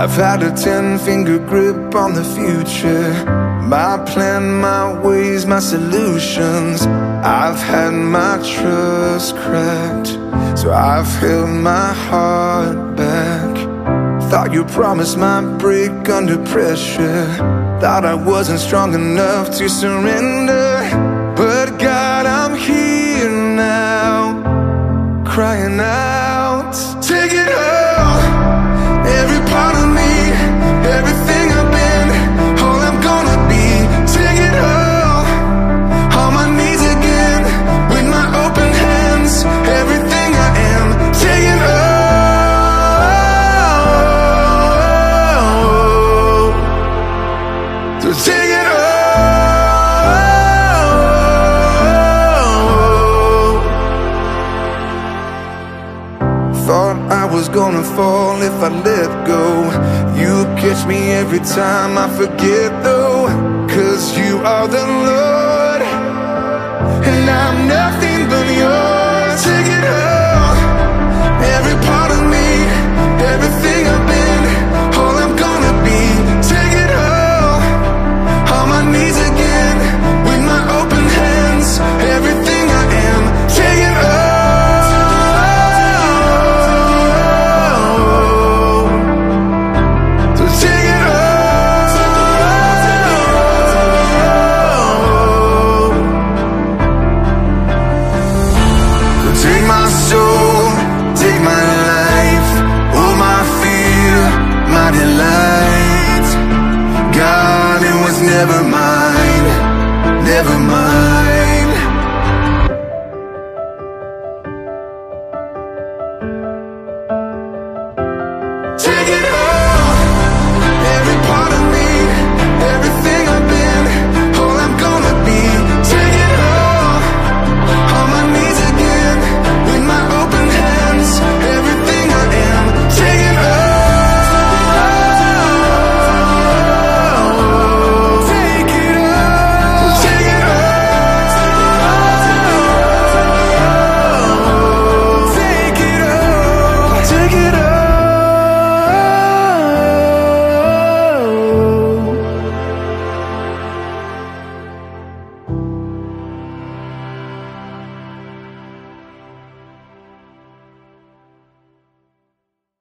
I've had a 10-finger grip on the future, my plan, my ways, my solutions. I've had my trust cracked, so I've held my heart back. Thought your promise might break under pressure, thought I wasn't strong enough to surrender. But God, I'm here now, crying out, take it all. Every part of me, everything I've been, all I'm gonna be. Take it all, on my knees again, with my open hands, everything I am. Take it all, so take it all. Thought I was gonna fall if I let go. You catch me every time I forget though, 'cause you are the Lord, and I'm nothing but yours. Take it all, every part of me, everything I've been, all I'm gonna be. Take it all, on my knees again, with my open hands, everything I am. Take it all. Take my soul, take my life, all my fear, my delight. God, it was never mine.